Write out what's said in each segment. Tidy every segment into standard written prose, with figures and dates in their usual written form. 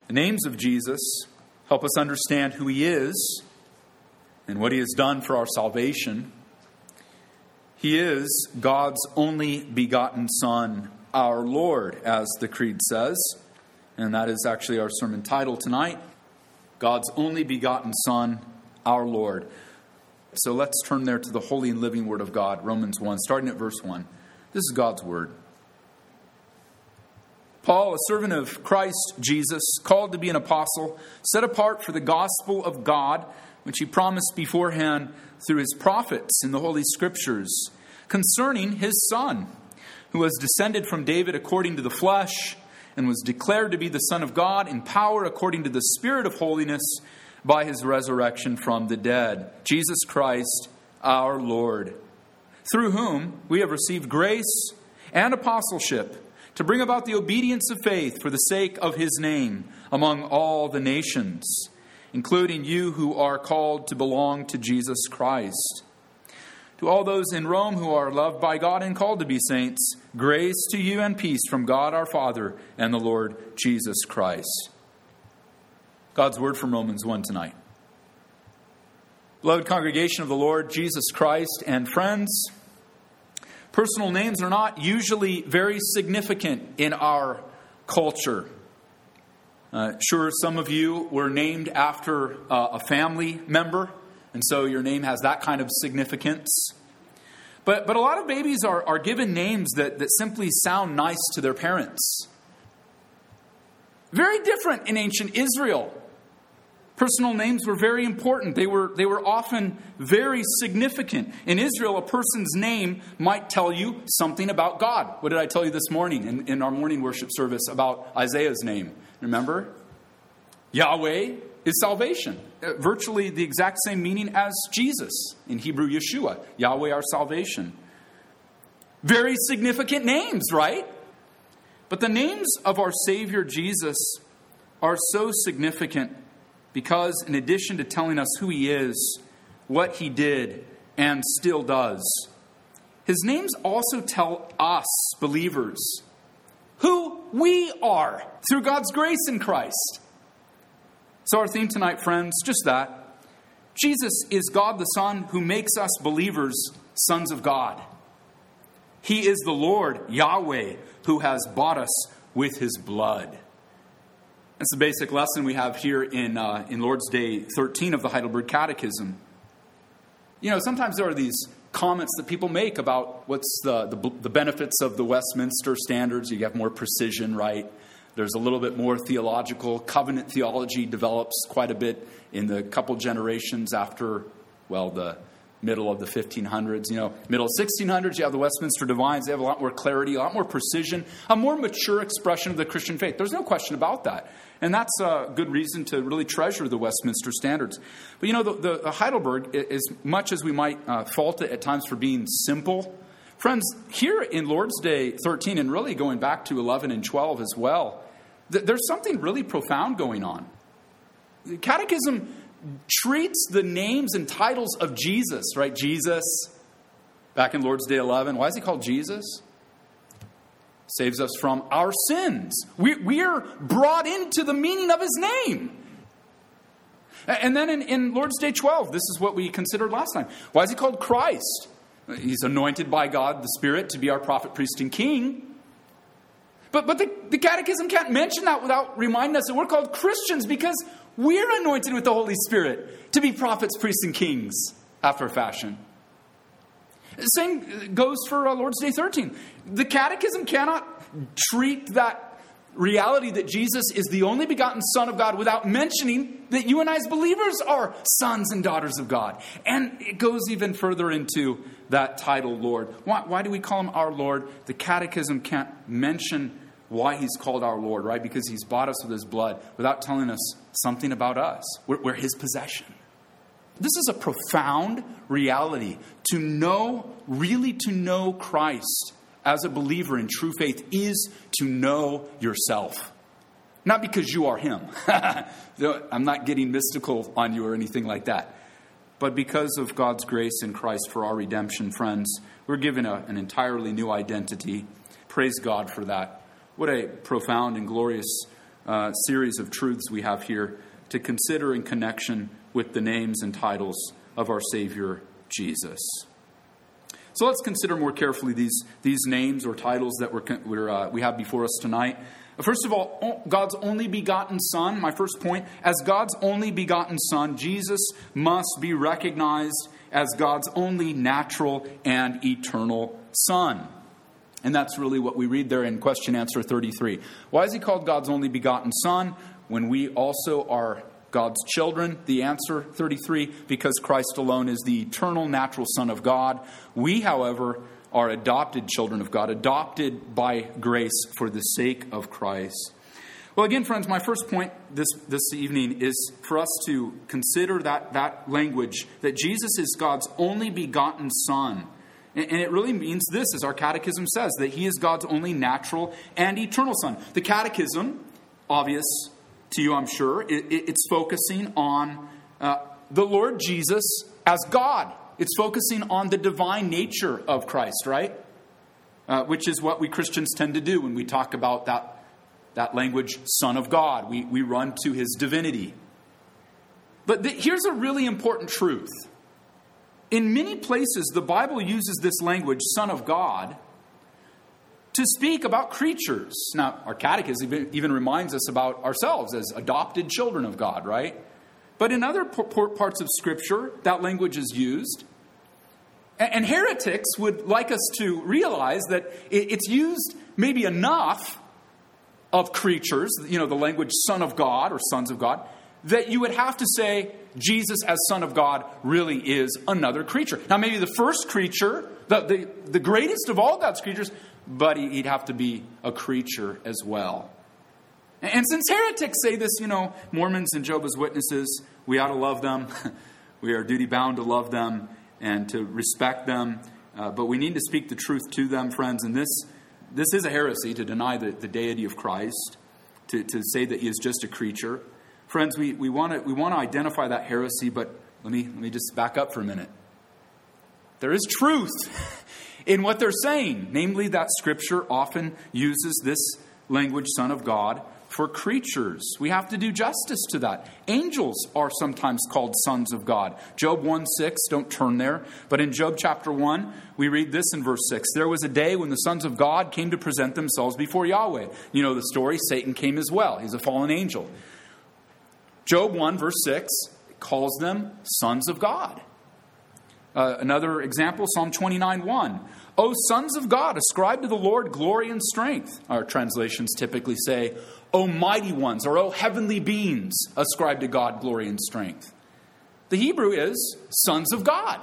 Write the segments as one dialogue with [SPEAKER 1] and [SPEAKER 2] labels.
[SPEAKER 1] The names of Jesus help us understand who he is and what he has done for our salvation. He is God's only begotten Son, our Lord, as the Creed says. And that is actually our sermon title tonight. God's only begotten Son, our Lord. So let's turn there to the holy and living Word of God, Romans 1, starting at verse 1. This is God's Word. Paul, a servant of Christ Jesus, called to be an apostle, set apart for the gospel of God, which he promised beforehand through his prophets in the Holy Scriptures, concerning his Son, who was descended from David according to the flesh, and was declared to be the Son of God in power according to the Spirit of holiness by his resurrection from the dead, Jesus Christ our Lord, through whom we have received grace and apostleship to bring about the obedience of faith for the sake of his name among all the nations, including you who are called to belong to Jesus Christ. To all those in Rome who are loved by God and called to be saints, grace to you and peace from God our Father and the Lord Jesus Christ. God's word from Romans 1 tonight. Beloved congregation of the Lord Jesus Christ and friends, personal names are not usually very significant in our culture. Sure, some of you were named after a family member, and so your name has that kind of significance. But a lot of babies are given names that simply sound nice to their parents. Very different in ancient Israel. Personal names were very important. They were often very significant. In Israel, a person's name might tell you something about God. What did I tell you this morning in our morning worship service about Isaiah's name? Remember? Yahweh is salvation. Virtually the exact same meaning as Jesus. In Hebrew, Yeshua. Yahweh, our salvation. Very significant names, right? But the names of our Savior Jesus are so significant because in addition to telling us who he is, what he did, and still does, his names also tell us, believers, who we are through God's grace in Christ. So our theme tonight, friends, just that. Jesus is God the Son who makes us believers, sons of God. He is the Lord, Yahweh, who has bought us with his blood. That's the basic lesson we have here in Lord's Day 13 of the Heidelberg Catechism. You know, sometimes there are these comments that people make about what's the benefits of the Westminster Standards. You have more precision, right? There's a little bit more theological. Covenant theology develops quite a bit in the couple generations after, the middle of the 1500s. You know, middle 1600s, you have the Westminster Divines. They have a lot more clarity, a lot more precision, a more mature expression of the Christian faith. There's no question about that. And that's a good reason to really treasure the Westminster Standards. But you know, the Heidelberg, as much as we might fault it at times for being simple, friends, here in Lord's Day 13, and really going back to 11 and 12 as well, there's something really profound going on. The Catechism treats the names and titles of Jesus, right? Jesus, back in Lord's Day 11. Why is he called Jesus? Saves us from our sins. We're brought into the meaning of his name. And then in Lord's Day 12, this is what we considered last time. Why is he called Christ? He's anointed by God, the Spirit, to be our prophet, priest, and king. But the Catechism can't mention that without reminding us that we're called Christians because we're anointed with the Holy Spirit to be prophets, priests, and kings after a fashion. The same goes for Lord's Day 13. The Catechism cannot treat that reality that Jesus is the only begotten Son of God without mentioning that you and I as believers are sons and daughters of God. And it goes even further into that title, Lord. Why do we call him our Lord? The Catechism can't mention why he's called our Lord, right? Because he's bought us with his blood without telling us something about us. We're his possession. This is a profound reality. To know Christ as a believer in true faith is to know yourself. Not because you are him. I'm not getting mystical on you or anything like that. But because of God's grace in Christ for our redemption, friends, we're given an entirely new identity. Praise God for that. What a profound and glorious series of truths we have here to consider in connection with the names and titles of our Savior, Jesus. So let's consider more carefully these names or titles that we have before us tonight. First of all, God's only begotten Son. My first point, as God's only begotten Son, Jesus must be recognized as God's only natural and eternal Son. And that's really what we read there in question answer 33. Why is he called God's only begotten Son when we also are God's children? The answer, 33, because Christ alone is the eternal natural Son of God. We, however, are adopted children of God, adopted by grace for the sake of Christ. Well, again, friends, my first point this evening is for us to consider that language, that Jesus is God's only begotten Son. And it really means this, as our catechism says, that he is God's only natural and eternal Son. The catechism, obvious to you, I'm sure, it's focusing on the Lord Jesus as God. It's focusing on the divine nature of Christ, right? Which is what we Christians tend to do when we talk about that language, Son of God. We run to his divinity. But here's a really important truth. In many places, the Bible uses this language, Son of God, to speak about creatures. Now, our catechism even reminds us about ourselves as adopted children of God, right? But in other parts of Scripture, that language is used. And heretics would like us to realize that it's used maybe enough of creatures, the language Son of God or sons of God, that you would have to say Jesus as Son of God really is another creature. Now, maybe the first creature, the greatest of all God's creatures, but he'd have to be a creature as well. And since heretics say this, Mormons and Jehovah's Witnesses, we ought to love them. We are duty-bound to love them and to respect them. But we need to speak the truth to them, friends. And this is a heresy to deny the deity of Christ, to say that he is just a creature. Friends, we want to identify that heresy, but let me just back up for a minute. There is truth in what they're saying, namely that Scripture often uses this language, Son of God, for creatures. We have to do justice to that. Angels are sometimes called sons of God. Job 1:6, don't turn there, but in Job chapter 1, we read this in verse 6. There was a day when the sons of God came to present themselves before Yahweh. You know the story, Satan came as well. He's a fallen angel. Job 1, verse 6, calls them sons of God. Another example, Psalm 29:1. O sons of God, ascribe to the Lord glory and strength. Our translations typically say, O mighty ones, or O heavenly beings, ascribe to God glory and strength. The Hebrew is sons of God.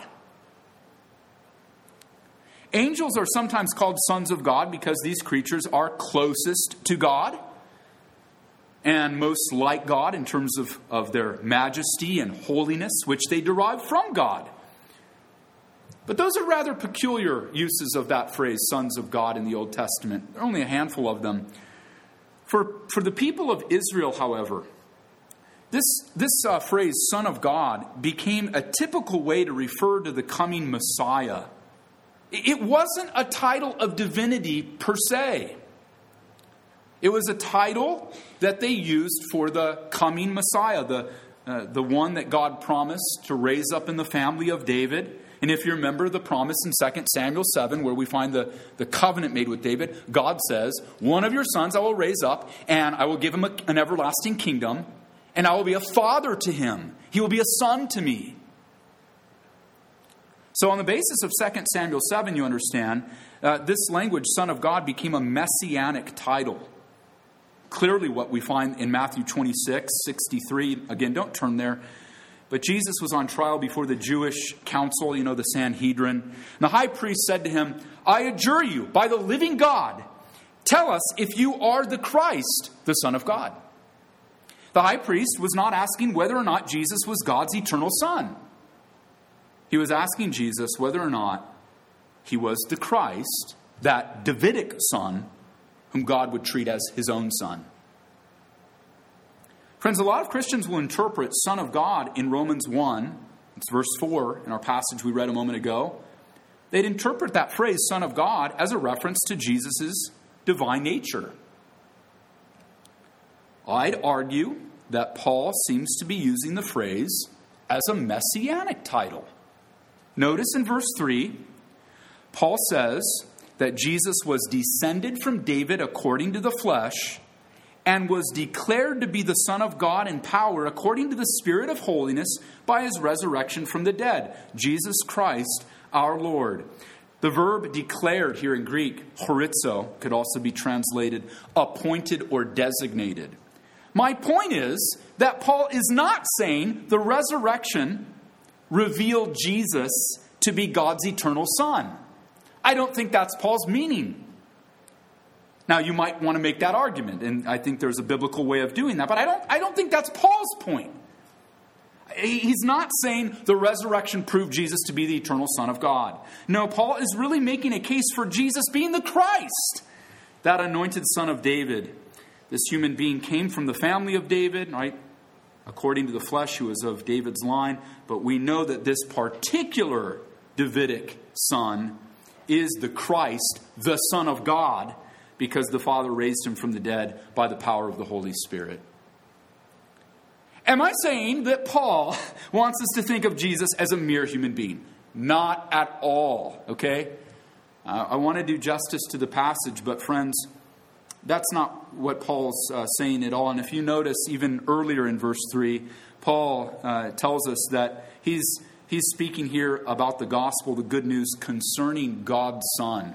[SPEAKER 1] Angels are sometimes called sons of God because these creatures are closest to God and most like God in terms of their majesty and holiness, which they derive from God. But those are rather peculiar uses of that phrase, sons of God, in the Old Testament. There are only a handful of them. For the people of Israel, however, this phrase, Son of God, became a typical way to refer to the coming Messiah. It wasn't a title of divinity per se. It was a title that they used for the coming Messiah, the one that God promised to raise up in the family of David. And if you remember the promise in 2 Samuel 7, where we find the covenant made with David, God says, one of your sons I will raise up, and I will give him an everlasting kingdom, and I will be a father to him. He will be a son to me. So on the basis of 2 Samuel 7, you understand, this language, Son of God, became a messianic title. Clearly what we find in Matthew 26:63. Again, don't turn there. But Jesus was on trial before the Jewish council, the Sanhedrin. And the high priest said to him, I adjure you, by the living God, tell us if you are the Christ, the Son of God. The high priest was not asking whether or not Jesus was God's eternal Son. He was asking Jesus whether or not he was the Christ, that Davidic Son, whom God would treat as his own Son. Friends, a lot of Christians will interpret Son of God in Romans 1, it's verse 4 in our passage we read a moment ago. They'd interpret that phrase, Son of God, as a reference to Jesus' divine nature. I'd argue that Paul seems to be using the phrase as a messianic title. Notice in verse 3, Paul says that Jesus was descended from David according to the flesh and was declared to be the Son of God in power according to the Spirit of holiness by his resurrection from the dead, Jesus Christ our Lord. The verb declared here in Greek, horizo, could also be translated appointed or designated. My point is that Paul is not saying the resurrection revealed Jesus to be God's eternal Son. I don't think that's Paul's meaning. Now, you might want to make that argument, and I think there's a biblical way of doing that, but I don't think that's Paul's point. He's not saying the resurrection proved Jesus to be the eternal Son of God. No, Paul is really making a case for Jesus being the Christ, that anointed Son of David. This human being came from the family of David, right? According to the flesh, he was of David's line. But we know that this particular Davidic son is the Christ, the Son of God, because the Father raised him from the dead by the power of the Holy Spirit. Am I saying that Paul wants us to think of Jesus as a mere human being? Not at all, okay? I want to do justice to the passage, but friends, that's not what Paul's saying at all. And if you notice, even earlier in verse 3, Paul tells us that he's speaking here about the gospel, the good news concerning God's Son,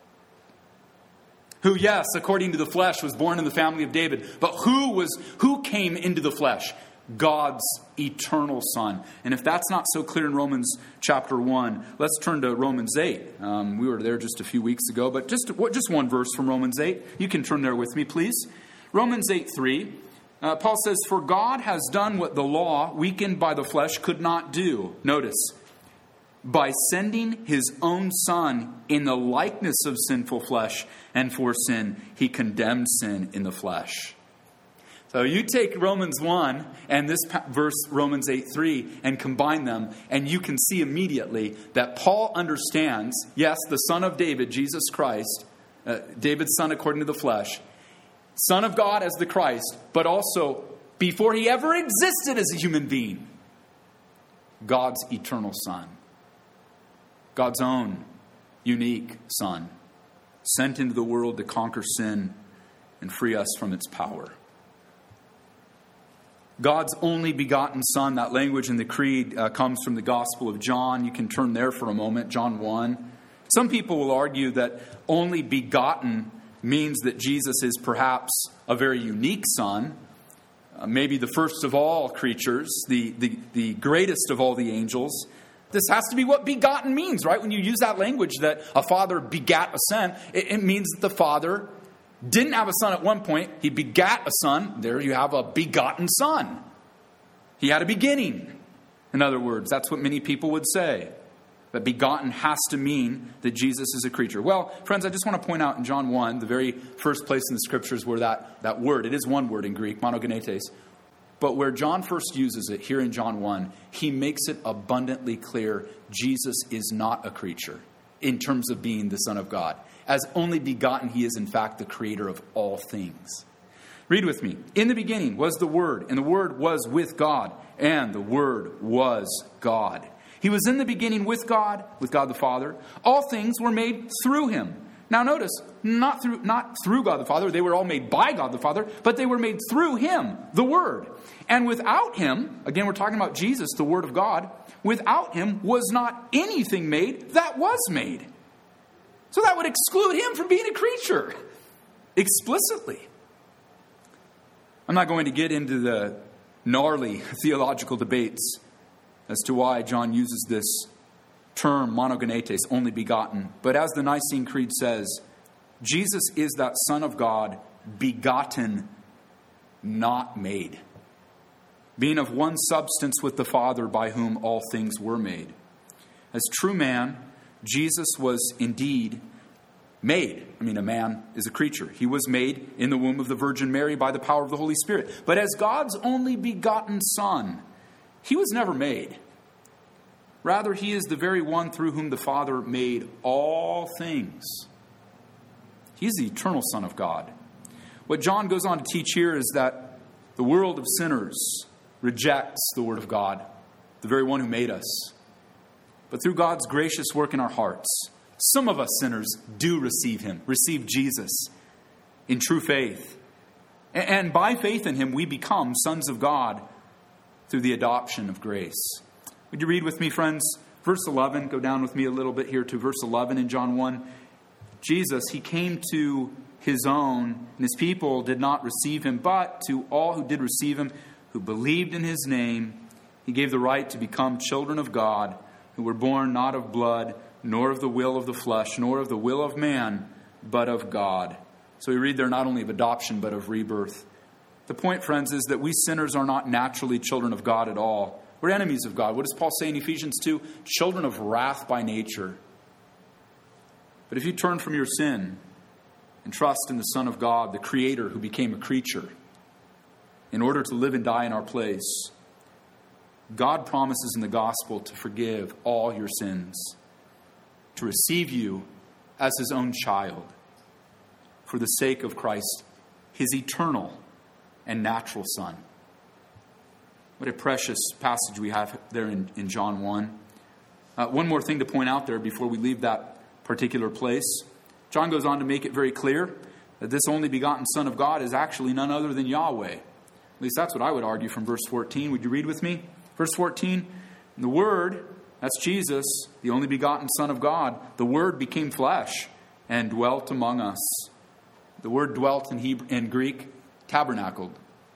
[SPEAKER 1] who, yes, according to the flesh, was born in the family of David. But who came into the flesh? God's eternal Son. And if that's not so clear in Romans chapter 1, let's turn to Romans 8. We were there just a few weeks ago, but just one verse from Romans 8. You can turn there with me, please. Romans 8:3. Paul says, "For God has done what the law, weakened by the flesh, could not do." Notice, by sending his own Son in the likeness of sinful flesh, and for sin, he condemned sin in the flesh. So you take Romans 1 and this verse, Romans 8:3, and combine them, and you can see immediately that Paul understands, yes, the Son of David, Jesus Christ, David's son according to the flesh, Son of God as the Christ, but also, before he ever existed as a human being, God's eternal Son. God's own unique Son, sent into the world to conquer sin and free us from its power. God's only begotten Son, that language in the Creed comes from the Gospel of John. You can turn there for a moment, John 1. Some people will argue that only begotten means that Jesus is perhaps a very unique Son, maybe the first of all creatures, the greatest of all the angels. This has to be what begotten means, right? When you use that language that a father begat a son, it means that the Father didn't have a son at one point. He begat a son. There you have a begotten Son. He had a beginning. In other words, that's what many people would say. But begotten has to mean that Jesus is a creature. Well, friends, I just want to point out in John 1, the very first place in the Scriptures where that word, it is one word in Greek, monogenetes, but where John first uses it, here in John 1, he makes it abundantly clear Jesus is not a creature in terms of being the Son of God. As only begotten, he is in fact the creator of all things. Read with me. In the beginning was the Word, and the Word was with God, and the Word was God. He was in the beginning with God the Father. All things were made through him. Now notice, not through God the Father. They were all made by God the Father, but they were made through him, the Word. And without him, again we're talking about Jesus, the Word of God, without him was not anything made that was made. So that would exclude him from being a creature, explicitly. I'm not going to get into the gnarly theological debates as to why John uses this term, monogenetes, only begotten. But as the Nicene Creed says, Jesus is that Son of God, begotten, not made, being of one substance with the Father, by whom all things were made. As true man, Jesus was indeed made. I mean, a man is a creature. He was made in the womb of the Virgin Mary by the power of the Holy Spirit. But as God's only begotten Son, he was never made. Rather, he is the very one through whom the Father made all things. He is the eternal Son of God. What John goes on to teach here is that The world of sinners rejects the Word of God, the very one who made us. But through God's gracious work in our hearts, some of us sinners do receive Him, receive Jesus in true faith. And by faith in Him, we become sons of God through the adoption of grace. Would you read with me, friends? Verse 11, go down with me a little bit here to verse 11 in John 1. Jesus, He came to His own, and His people did not receive Him, but to all who did receive Him, who believed in His name, He gave the right to become children of God, who were born not of blood, nor of the will of the flesh, nor of the will of man, but of God. So we read there not only of adoption, but of rebirth. The point, friends, is that we sinners are not naturally children of God at all. We're enemies of God. What does Paul say in Ephesians 2? Children of wrath by nature. But if you turn from your sin and trust in the Son of God, the Creator who became a creature, in order to live and die in our place, God promises in the gospel to forgive all your sins, to receive you as His own child, for the sake of Christ, His eternal and natural Son. What a precious passage we have there in John 1. One more thing to point out there before we leave that particular place. John goes on to make it very clear that this only begotten Son of God is actually none other than Yahweh. At least that's what I would argue from verse 14. Would you read with me? Verse 14, the Word, that's Jesus, the only begotten Son of God, the Word became flesh and dwelt among us. The word dwelt in Greek, tabernacled.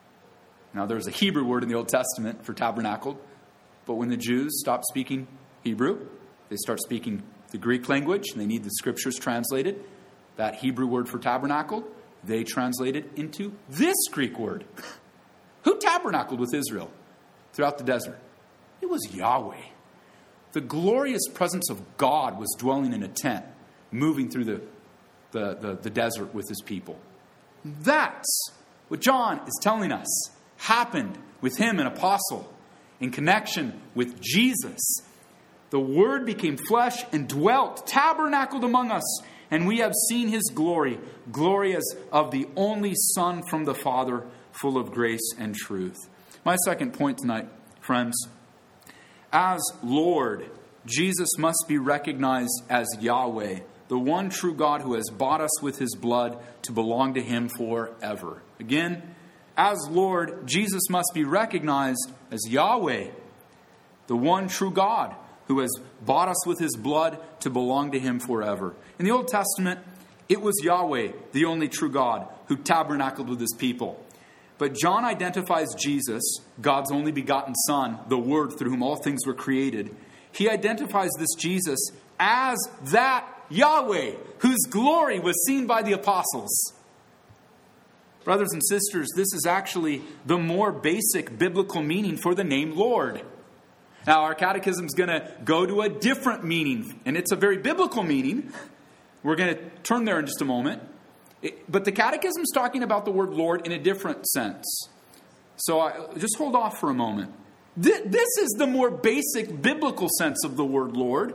[SPEAKER 1] Now there's a Hebrew word in the Old Testament for tabernacled, but when the Jews stop speaking Hebrew, they start speaking the Greek language, and they need the Scriptures translated. That Hebrew word for tabernacled, they translate it into this Greek word. Who tabernacled with Israel throughout the desert? It was Yahweh. The glorious presence of God was dwelling in a tent, moving through the desert with His people. That's what John is telling us happened with him, an apostle, in connection with Jesus. The Word became flesh and dwelt, tabernacled among us, and we have seen His glory, glory as of the only Son from the Father, full of grace and truth. My second point tonight, friends, as Lord, Jesus must be recognized as Yahweh, the one true God who has bought us with His blood to belong to Him forever. Again, as Lord, Jesus must be recognized as Yahweh, the one true God who has bought us with His blood to belong to Him forever. In the Old Testament, it was Yahweh, the only true God, who tabernacled with His people. But John identifies Jesus, God's only begotten Son, the Word through whom all things were created. He identifies this Jesus as that Yahweh, whose glory was seen by the apostles. Brothers and sisters, this is actually the more basic biblical meaning for the name Lord. Now, our catechism is going to go to a different meaning, and it's a very biblical meaning. We're going to turn there in just a moment. But the catechism is talking about the word Lord in a different sense. So just hold off for a moment. This is the more basic biblical sense of the word Lord.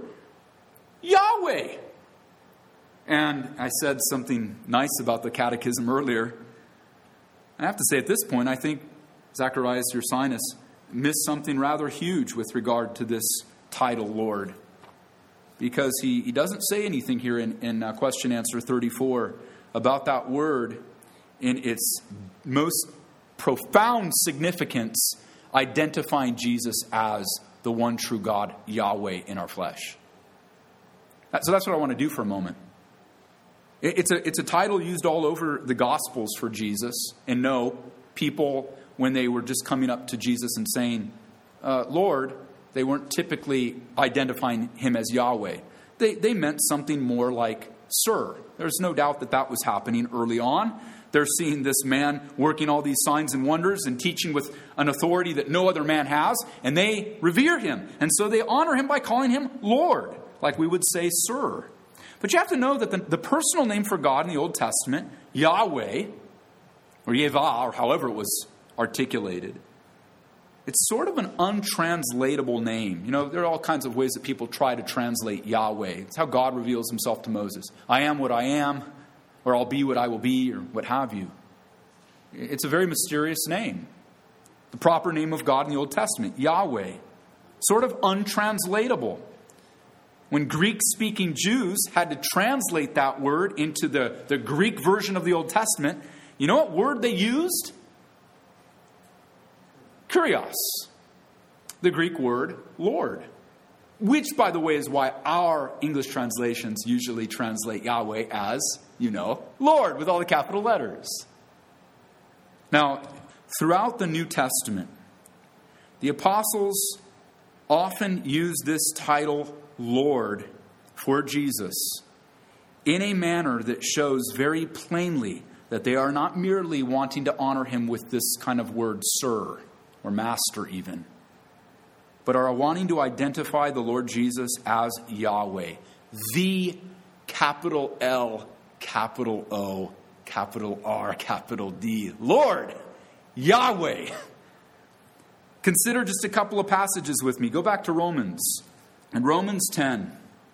[SPEAKER 1] Yahweh. And I said something nice about the catechism earlier. I have to say at this point, I think Zacharias Ursinus missed something rather huge with regard to this title, Lord. Because he doesn't say anything here in question answer 34 about that word in its most profound significance, identifying Jesus as the one true God, Yahweh, in our flesh. So that's what I want to do for a moment. It's a title used all over the Gospels for Jesus. And no, people, when they were just coming up to Jesus and saying, Lord, they weren't typically identifying Him as Yahweh. They meant something more like Sir. There's no doubt that was happening early on. They're seeing this man working all these signs and wonders and teaching with an authority that no other man has, and they revere Him. And so they honor Him by calling Him Lord, like we would say Sir. But you have to know that the personal name for God in the Old Testament, Yahweh, or Yevah, or however it was articulated, it's sort of an untranslatable name. You know, there are all kinds of ways that people try to translate Yahweh. It's how God reveals Himself to Moses. I am what I am, or I'll be what I will be, or what have you. It's a very mysterious name. The proper name of God in the Old Testament, Yahweh. Sort of untranslatable. When Greek-speaking Jews had to translate that word into the Greek version of the Old Testament, you know what word they used? Kyrios. The Greek word Lord. Which, by the way, is why our English translations usually translate Yahweh as, Lord, with all the capital letters. Now, throughout the New Testament, the apostles often use this title, Lord, for Jesus in a manner that shows very plainly that they are not merely wanting to honor him with this kind of word, sir, or master even, but are wanting to identify the Lord Jesus as Yahweh, the capital L, capital O, capital R, capital D, Lord, Yahweh. Consider just a couple of passages with me. Go back to Romans. In Romans 10,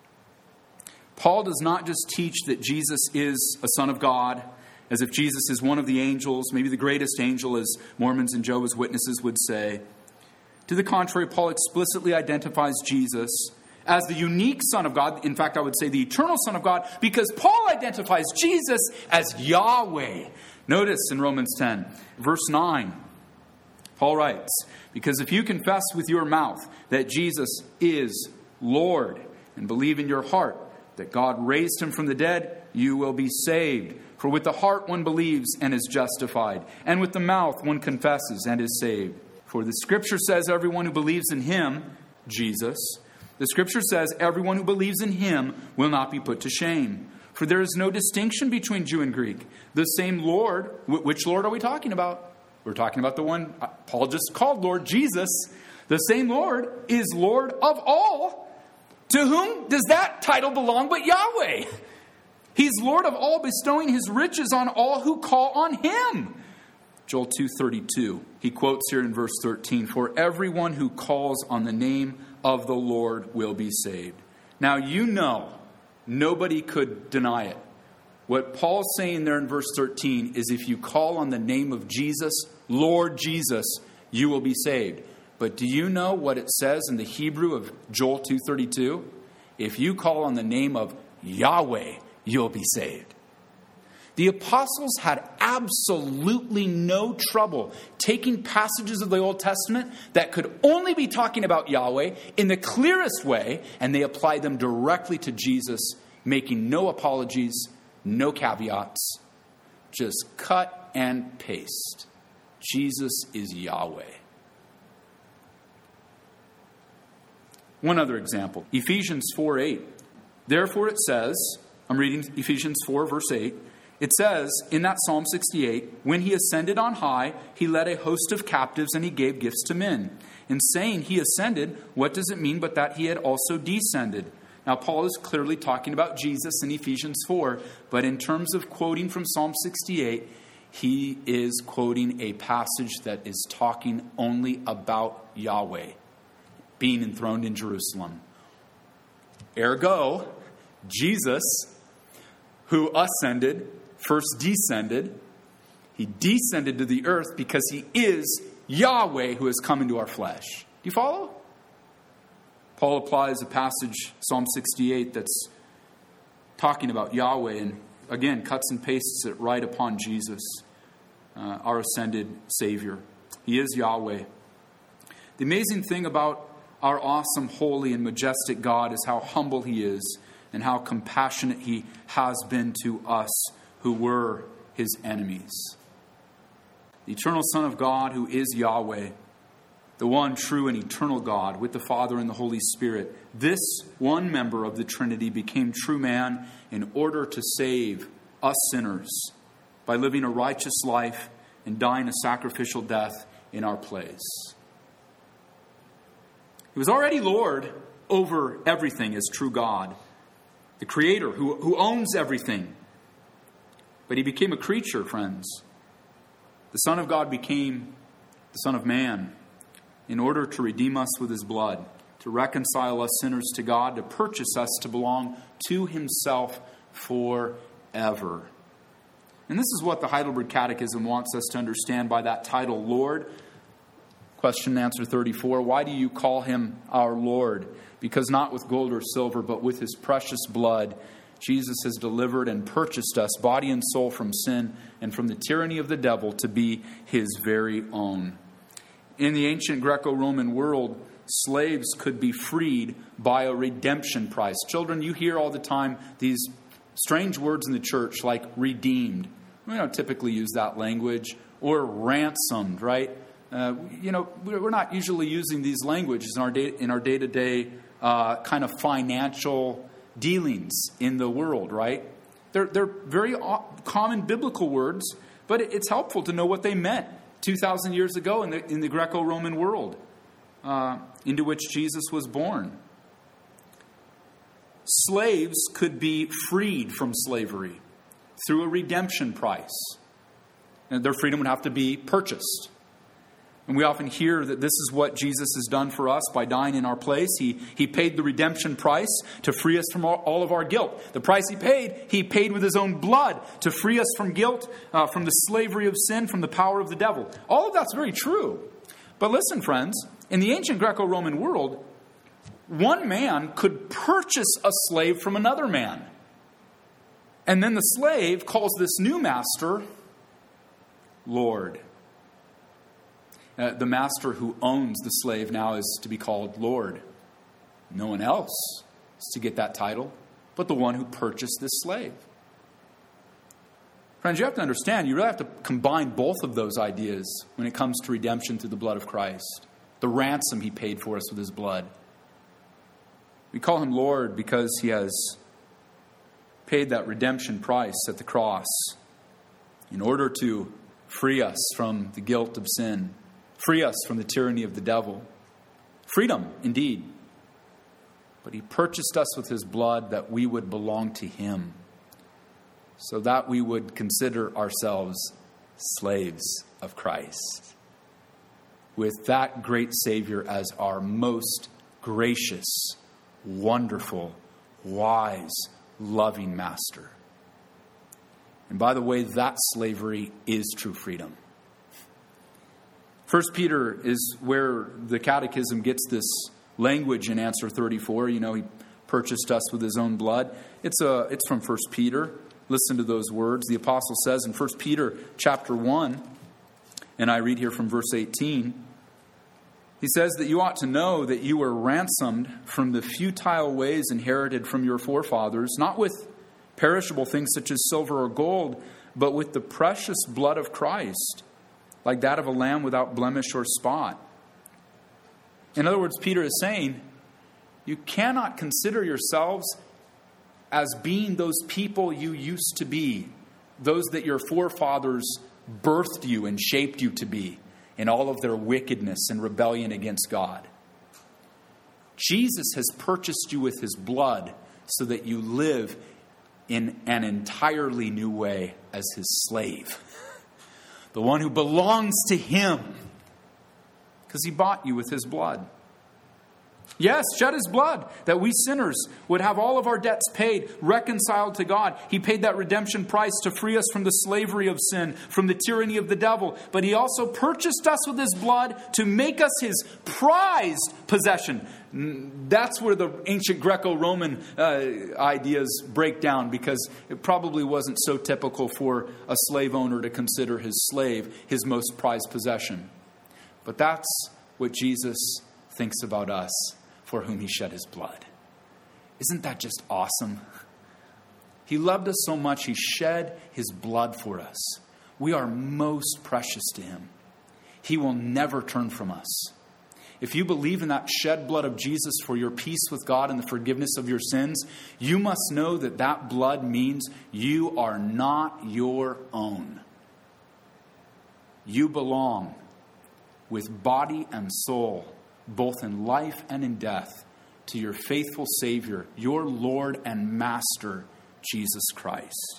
[SPEAKER 1] Paul does not just teach that Jesus is a son of God, as if Jesus is one of the angels, maybe the greatest angel, as Mormons and Jehovah's Witnesses would say. To the contrary, Paul explicitly identifies Jesus as the unique Son of God. In fact, I would say the eternal Son of God, because Paul identifies Jesus as Yahweh. Notice in Romans 10, verse 9, Paul writes, because if you confess with your mouth that Jesus is Lord and believe in your heart that God raised him from the dead, you will be saved. For with the heart one believes and is justified, and with the mouth one confesses and is saved. For the Scripture says everyone who believes in him, Jesus, the Scripture says everyone who believes in him will not be put to shame. For there is no distinction between Jew and Greek. The same Lord, which Lord are we talking about? We're talking about the one Paul just called Lord, Jesus. The same Lord is Lord of all. To whom does that title belong but Yahweh? He's Lord of all, bestowing his riches on all who call on him. Joel 2:32. He quotes here in verse 13, for everyone who calls on the name of the Lord will be saved. Now nobody could deny it. What Paul's saying there in verse 13 is if you call on the name of Jesus, Lord Jesus, you will be saved. But do you know what it says in the Hebrew of Joel 2:32? If you call on the name of Yahweh, you'll be saved. The apostles had absolutely no trouble taking passages of the Old Testament that could only be talking about Yahweh in the clearest way, and they applied them directly to Jesus, making no apologies, no caveats, just cut and paste. Jesus is Yahweh. One other example, Ephesians 4:8. Therefore it says, I'm reading Ephesians 4 verse 8. It says in that Psalm 68, when he ascended on high, he led a host of captives and he gave gifts to men. In saying he ascended, what does it mean but that he had also descended? Now, Paul is clearly talking about Jesus in Ephesians 4, but in terms of quoting from Psalm 68, he is quoting a passage that is talking only about Yahweh being enthroned in Jerusalem. Ergo, Jesus, who ascended, first descended. He descended to the earth because he is Yahweh who has come into our flesh. Do you follow? Paul applies a passage, Psalm 68, that's talking about Yahweh and, again, cuts and pastes it right upon Jesus, our ascended Savior. He is Yahweh. The amazing thing about our awesome, holy, and majestic God is how humble he is and how compassionate he has been to us who were his enemies. The eternal Son of God, who is Yahweh, the one true and eternal God with the Father and the Holy Spirit, this one member of the Trinity became true man in order to save us sinners by living a righteous life and dying a sacrificial death in our place. He was already Lord over everything as true God, the Creator who owns everything. But he became a creature, friends. The Son of God became the Son of Man in order to redeem us with his blood, to reconcile us sinners to God, to purchase us to belong to himself forever. And this is what the Heidelberg Catechism wants us to understand by that title, Lord. Question and answer 34, why do you call him our Lord? Because not with gold or silver, but with his precious blood, Jesus has delivered and purchased us, body and soul, from sin and from the tyranny of the devil, to be his very own. In the ancient Greco-Roman world, slaves could be freed by a redemption price. Children, you hear all the time these strange words in the church like redeemed. We don't typically use that language. Or ransomed, right? We're not usually using these languages in our day-to-day kind of financial dealings in the world, right? They're very common biblical words, but it's helpful to know what they meant 2,000 years ago in the Greco-Roman world into which Jesus was born. Slaves could be freed from slavery through a redemption price. And their freedom would have to be purchased. And we often hear that this is what Jesus has done for us by dying in our place. He paid the redemption price to free us from all of our guilt. The price he paid with his own blood to free us from guilt, from the slavery of sin, from the power of the devil. All of that's very true. But listen, friends, in the ancient Greco-Roman world, one man could purchase a slave from another man. And then the slave calls this new master Lord. The master who owns the slave now is to be called Lord. No one else is to get that title, but the one who purchased this slave. Friends, you have to understand, you really have to combine both of those ideas when it comes to redemption through the blood of Christ. The ransom he paid for us with his blood. We call him Lord because he has paid that redemption price at the cross in order to free us from the guilt of sin. Free us from the tyranny of the devil. Freedom, indeed. But he purchased us with his blood that we would belong to him. So that we would consider ourselves slaves of Christ. With that great Savior as our most gracious, wonderful, wise, loving master. And by the way, that slavery is true freedom. 1 Peter is where the Catechism gets this language in answer 34. He purchased us with his own blood. It's from 1 Peter. Listen to those words. The apostle says in 1 Peter chapter 1, and I read here from verse 18, he says that you ought to know that you were ransomed from the futile ways inherited from your forefathers, not with perishable things such as silver or gold, but with the precious blood of Christ, like that of a lamb without blemish or spot. In other words, Peter is saying, you cannot consider yourselves as being those people you used to be, those that your forefathers birthed you and shaped you to be in all of their wickedness and rebellion against God. Jesus has purchased you with his blood so that you live in an entirely new way as his slave. The one who belongs to him. Because he bought you with his blood. Yes, shed his blood that we sinners would have all of our debts paid, reconciled to God. He paid that redemption price to free us from the slavery of sin, from the tyranny of the devil. But he also purchased us with his blood to make us his prized possession. That's where the ancient Greco-Roman ideas break down, because it probably wasn't so typical for a slave owner to consider his slave his most prized possession. But that's what Jesus thinks about us, for whom he shed his blood. Isn't that just awesome? He loved us so much, he shed his blood for us. We are most precious to him. He will never turn from us. If you believe in that shed blood of Jesus for your peace with God and the forgiveness of your sins, you must know that that blood means you are not your own. You belong with body and soul, both in life and in death, to your faithful Savior, your Lord and Master, Jesus Christ.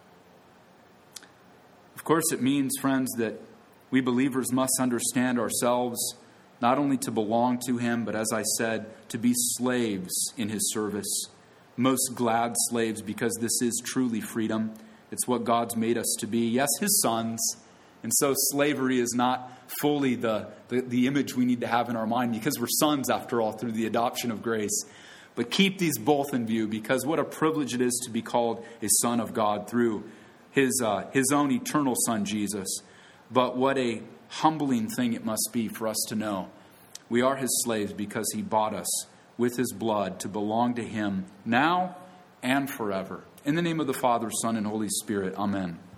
[SPEAKER 1] Of course, it means, friends, that we believers must understand ourselves not only to belong to him, but as I said, to be slaves in his service. Most glad slaves, because this is truly freedom. It's what God's made us to be. Yes, his sons. And so slavery is not fully the image we need to have in our mind, because we're sons, after all, through the adoption of grace. But keep these both in view, because what a privilege it is to be called a son of God through his own eternal Son, Jesus. But what a humbling thing it must be for us to know we are his slaves because he bought us with his blood to belong to him now and forever. In the name of the Father, Son, and Holy Spirit, amen.